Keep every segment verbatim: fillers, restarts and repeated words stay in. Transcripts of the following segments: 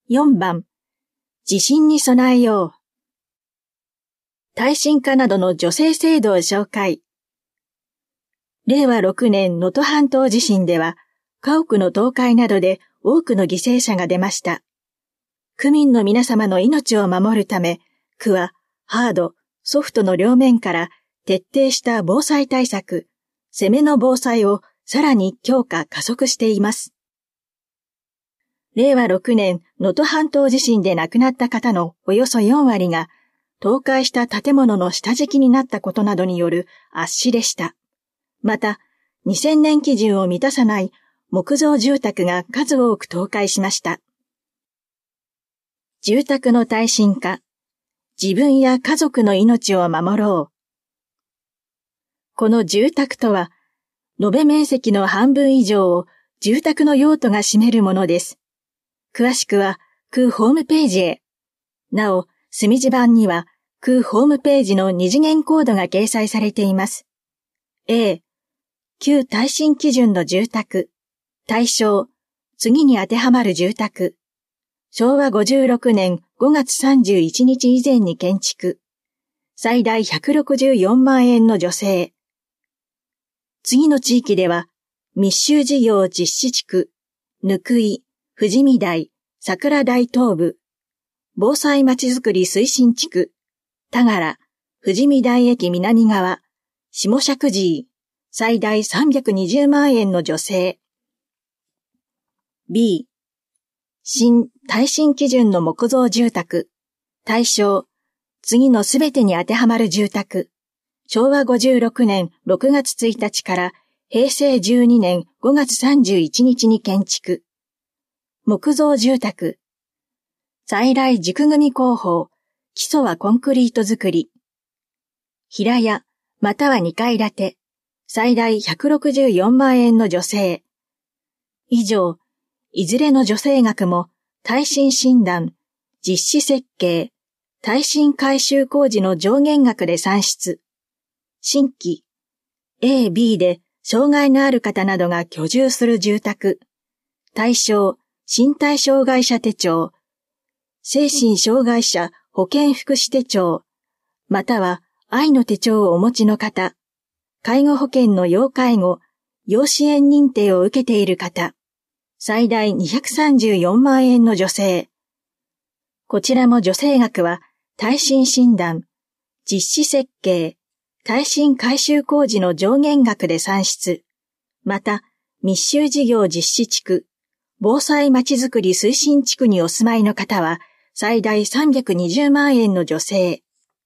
よんばん、地震に備えよう。耐震化などの助成制度を紹介。れいわろくねん能登半島地震では、家屋の倒壊などで多くの犠牲者が出ました。区民の皆様の命を守るため、区はハード、ソフトの両面から徹底した防災対策、攻めの防災をさらに強化加速しています。れいわろくねん能登半島地震で亡くなった方のおよそよんわりが、倒壊した建物の下敷きになったことなどによる圧死でした。また、にせんねん基準を満たさない木造住宅が数多く倒壊しました。住宅の耐震化、自分や家族の命を守ろう。この住宅とは、延べ面積の半分以上を住宅の用途が占めるものです。詳しくは、区ホームページへ。なお、墨字版には、区ホームページの二次元コードが掲載されています。A、旧耐震基準の住宅、対象、次に当てはまる住宅。しょうわごじゅうろくねんごがつさんじゅういちにち以前に建築。最大ひゃくろくじゅうよんまんえんの助成。次の地域では、密集事業実施地区、ぬくい、富士見台、桜台東部、防災まちづくり推進地区、田原、富士見台駅南側、下石神井、最大さんびゃくにじゅうまんえんの助成。B、新耐震基準の木造住宅、対象、次のすべてに当てはまる住宅、しょうわごじゅうろくねんろくがつついたちからへいせいじゅうにねんごがつさんじゅういちにちに建築。木造住宅。在来軸組工法。基礎はコンクリート造り。平屋、またはにかい建て。最大ひゃくろくじゅうよんまんえんの助成。以上、いずれの助成額も耐震診断、実施設計、耐震改修工事の上限額で算出。新規、A、B で障害のある方などが居住する住宅。対象、身体障害者手帳、精神障害者保健福祉手帳、または愛の手帳をお持ちの方、介護保険の要介護、要支援認定を受けている方、最大にひゃくさんじゅうよんまんえんの助成。こちらも助成額は耐震診断、実施設計、耐震改修工事の上限額で算出。また、密集事業実施地区、防災まちづくり推進地区にお住まいの方は、最大さんびゃくにじゅうまんえんの助成。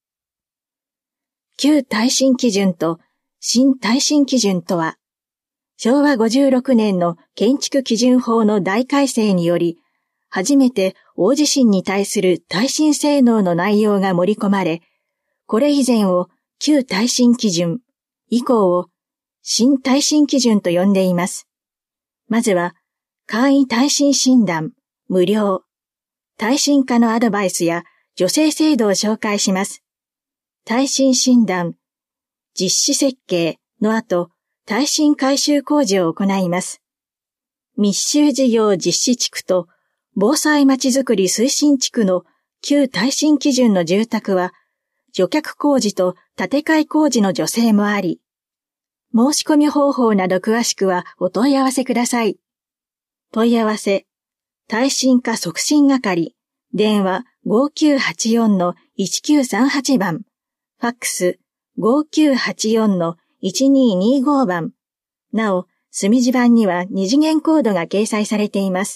旧耐震基準と新耐震基準とは、しょうわごじゅうろくねんの建築基準法の大改正により、初めて大地震に対する耐震性能の内容が盛り込まれ、これ以前を旧耐震基準、以降を新耐震基準と呼んでいます。まずは、簡易耐震診断、無料。耐震化のアドバイスや助成制度を紹介します。耐震診断、実施設計の後、耐震改修工事を行います。密集事業実施地区と防災まちづくり推進地区の旧耐震基準の住宅は、除却工事と建て替え工事の助成もあり、申し込み方法など詳しくはお問い合わせください。問い合わせ、耐震化促進係、電話 ごきゅうはちよんのいちきゅうさんはち 番、ファックス ごきゅうはちよんのいちににご 番。なお、墨字版には二次元コードが掲載されています。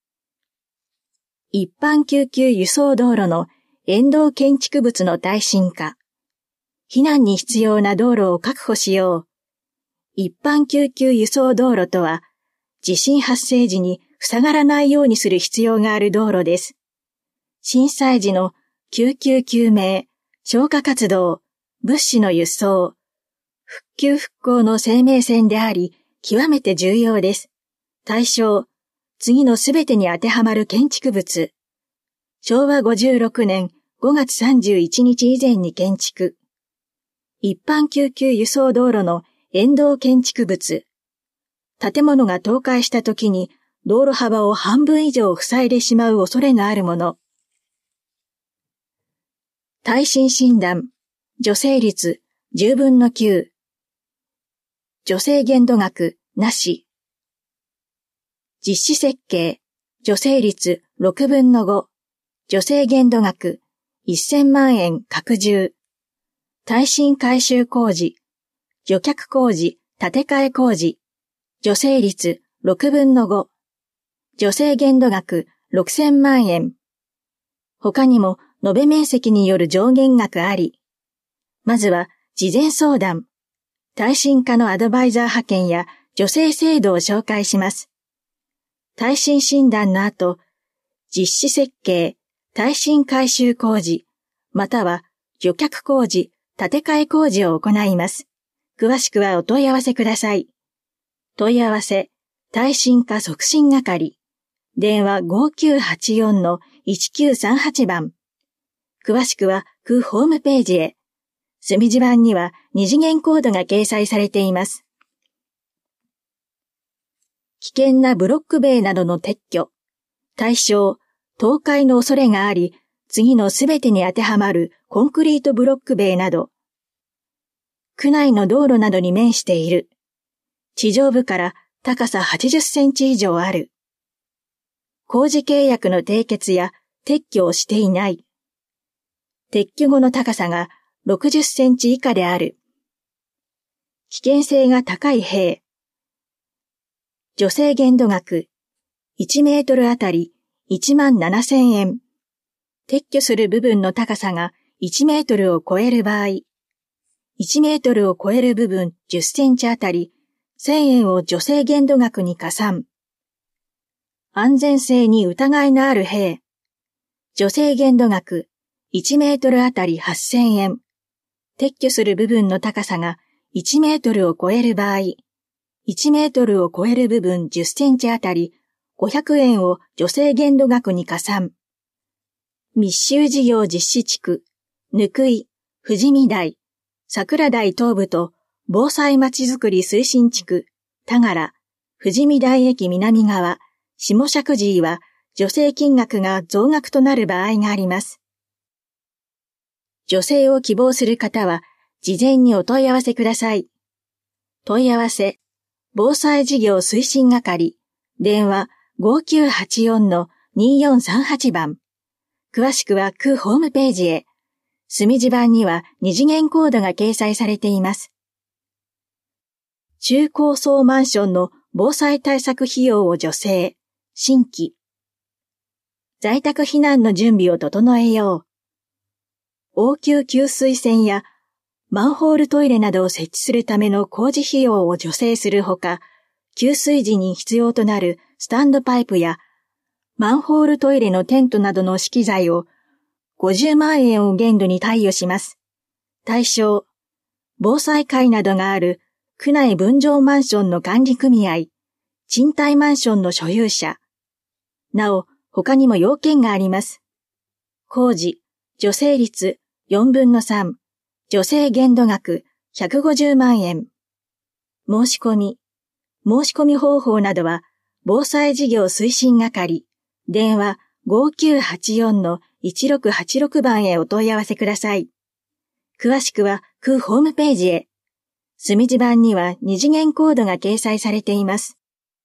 一般救急輸送道路の沿道建築物の耐震化。避難に必要な道路を確保しよう。一般救急輸送道路とは、地震発生時に塞がらないようにする必要がある道路です。震災時の救急救命、消火活動、物資の輸送、復旧復興の生命線であり、極めて重要です。対象、次のすべてに当てはまる建築物。しょうわごじゅうろくねんごがつさんじゅういちにち以前に建築。一般救急輸送道路の沿道建築物。建物が倒壊した時に道路幅を半分以上塞いでしまう恐れのあるもの。耐震診断、助成率じゅうぶんのきゅう。助成限度額なし。実施設計、助成率ろくぶんのご。助成限度額せんまんえん拡充。耐震改修工事、除却工事、建て替え工事。助成率ろくぶんのご。助成限度額ろくせんまんえん。他にも延べ面積による上限額あり。まずは事前相談。耐震化のアドバイザー派遣や助成制度を紹介します。耐震診断の後、実施設計、耐震改修工事、または除却工事、建て替え工事を行います。詳しくはお問い合わせください。問い合わせ、耐震化促進係。電話 ごきゅうはちよんのいちきゅうさんはち 番。詳しくは区ホームページへ。墨字版には二次元コードが掲載されています。危険なブロック塀などの撤去。対象、倒壊の恐れがあり、次のすべてに当てはまるコンクリートブロック塀など。区内の道路などに面している。地上部から高さはちじゅっセンチ以上ある。工事契約の締結や撤去をしていない。撤去後の高さがろくじゅっセンチ以下である。危険性が高い塀。助成限度額いちメートルあたりいちまんななせんえん。撤去する部分の高さがいちメートルを超える場合、いちメートルを超える部分じゅっセンチあたりせんえんを助成限度額に加算。安全性に疑いのある塀。助成限度額いちメートルあたりはっせんえん。撤去する部分の高さがいちメートルを超える場合、いちメートルを超える部分じゅっセンチあたりごひゃくえんを助成限度額に加算。密集事業実施地区、ぬくい、富士見台、桜台東部と防災まちづくり推進地区、田柄、富士見台駅南側、下石神井は助成金額が増額となる場合があります。助成を希望する方は事前にお問い合わせください。問い合わせ、防災事業推進係、電話 ごきゅうはちよんのによんさんはち 番。詳しくは区ホームページへ。墨字版には二次元コードが掲載されています。中高層マンションの防災対策費用を助成、新規。在宅避難の準備を整えよう。応急給水栓やマンホールトイレなどを設置するための工事費用を助成するほか、給水時に必要となるスタンドパイプやマンホールトイレのテントなどの資機材をごじゅうまんえんを限度に貸与します。対象、防災会などがある区内分譲マンションの管理組合、賃貸マンションの所有者。なお、他にも要件があります。工事、助成率よんぶんのさん、助成限度額ひゃくごじゅうまんえん。申し込み、申し込み方法などは、防災事業推進係、電話 ごきゅうはちよんのいちろくはちろく 番へお問い合わせください。詳しくは区ホームページへ。墨字版には二次元コードが掲載されています。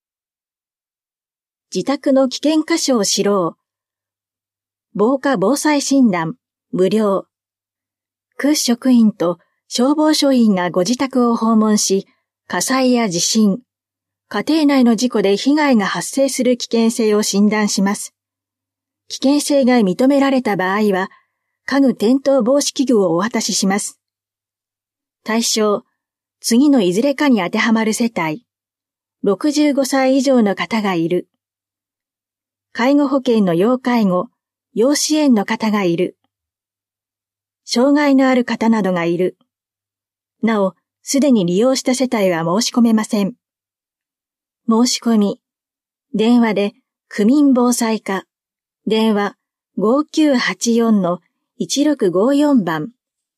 自宅の危険箇所を知ろう。防火防災診断、無料。区職員と消防署員がご自宅を訪問し、火災や地震、家庭内の事故で被害が発生する危険性を診断します。危険性が認められた場合は、家具転倒防止器具をお渡しします。対象、次のいずれかに当てはまる世帯。ろくじゅうごさい以上の方がいる。介護保険の要介護、要支援の方がいる。障害のある方などがいる。なお、すでに利用した世帯は申し込めません。申し込み。電話で区民防災課。電話 ごきゅうはちよんのいちろくごよん 番。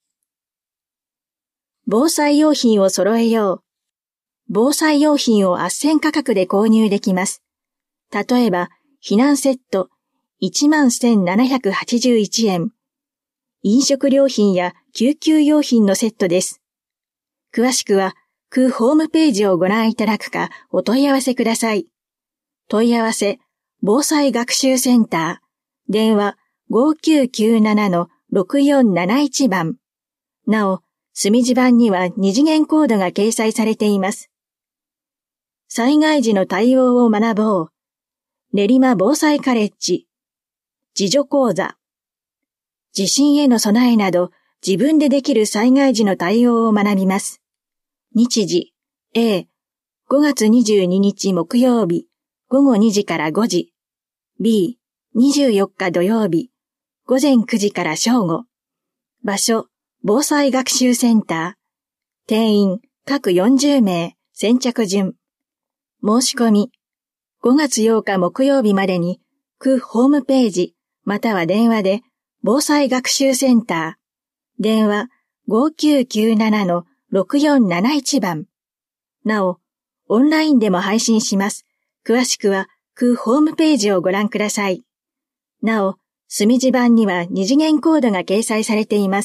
防災用品を揃えよう。防災用品を斡旋価格で購入できます。 例えば、避難セットいちまんせんななひゃくはちじゅういちえん、飲食料品や救急用品のセットです。詳しくは、区ホームページをご覧いただくかお問い合わせください。問い合わせ、防災学習センター、電話 ごきゅうきゅうななのろくよんなないち 番。なお、墨字版には二次元コードが掲載されています。災害時の対応を学ぼう。練馬防災カレッジ。自助講座。地震への備えなど自分でできる災害時の対応を学びます。日時 A、ごがつにじゅうににち木曜日、ごごにじからごじ。B、にじゅうよっか土曜日、ごぜんくじから正午。場所、防災学習センター。定員、各よんじゅうめい、先着順。申し込み、ごがつようか木曜日までに、区ホームページ、または電話で、防災学習センター。電話 ごきゅうきゅうななのろくよんなないち 番。なお、オンラインでも配信します。詳しくは、区ホームページをご覧ください。なお、墨字版には二次元コードが掲載されています。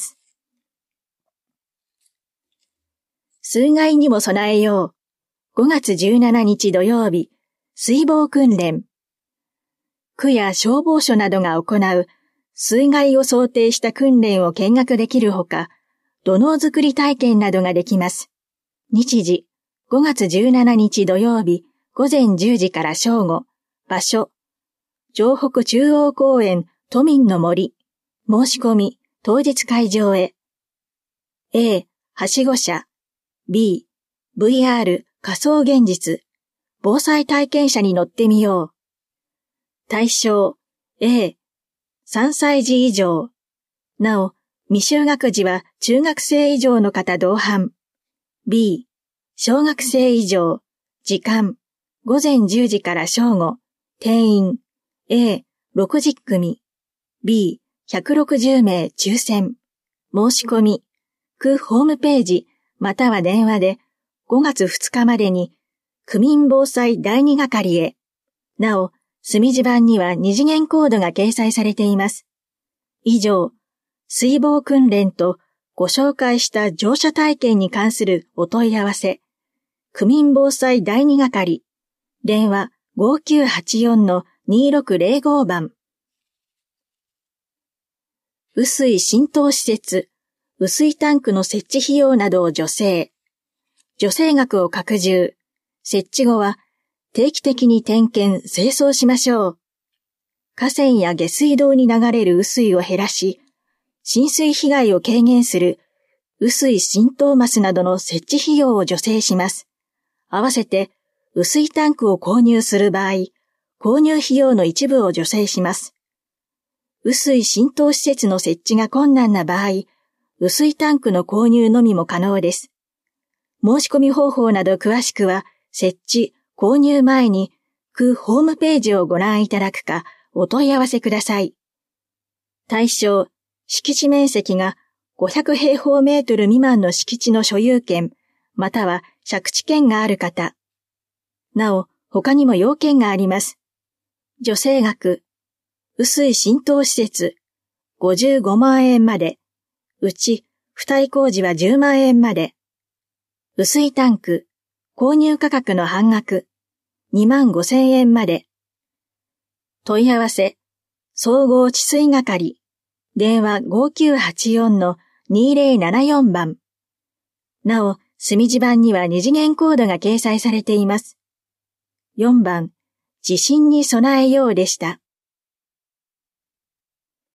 水害にも備えよう。ごがつじゅうしちにち土曜日、水防訓練。区や消防署などが行う水害を想定した訓練を見学できるほか、土のう作り体験などができます。日時、ごがつじゅうしちにち土曜日、ごぜんじゅうじから正午。場所、城北中央公園都民の森。申し込み、当日会場へ。A、はしご車。B、ブイアール 仮想現実。防災体験車に乗ってみよう。対象、A、さんさいじ以上。なお、未就学児は中学生以上の方同伴。B、小学生以上。時間、ごぜんじゅうじから正午。定員、A、ろくじゅっくみ。B、ひゃくろくじゅうめい抽選。申し込み、区ホームページ、または電話でごがつふつかまでに区民防災だいに係へ。なお、墨字版には二次元コードが掲載されています。以上、水防訓練とご紹介した乗車体験に関するお問い合わせ。区民防災だいに係。電話 ごきゅうはちよんのにろくぜろご 番。雨水浸透施設。雨水タンクの設置費用などを助成。助成額を拡充。設置後は定期的に点検、清掃しましょう。河川や下水道に流れる雨水を減らし、浸水被害を軽減する雨水浸透マスなどの設置費用を助成します。合わせて雨水タンクを購入する場合、購入費用の一部を助成します。雨水浸透施設の設置が困難な場合、雨水タンクの購入のみも可能です。申し込み方法など詳しくは、設置、購入前に、区ホームページをご覧いただくか、お問い合わせください。対象、敷地面積がごひゃくへいほうメートル未満の敷地の所有権、または借地権がある方。なお、他にも要件があります。助成額、雨水浸透施設、ごじゅうごまんえんまで。うち、付帯工事はじゅうまんえんまで。雨水タンク、購入価格の半額、にまんごせんえんまで。問い合わせ、総合治水係、電話 ごきゅうはちよんのにぜろななよん 番。なお、墨字版には二次元コードが掲載されています。よんばん、地震に備えようでした。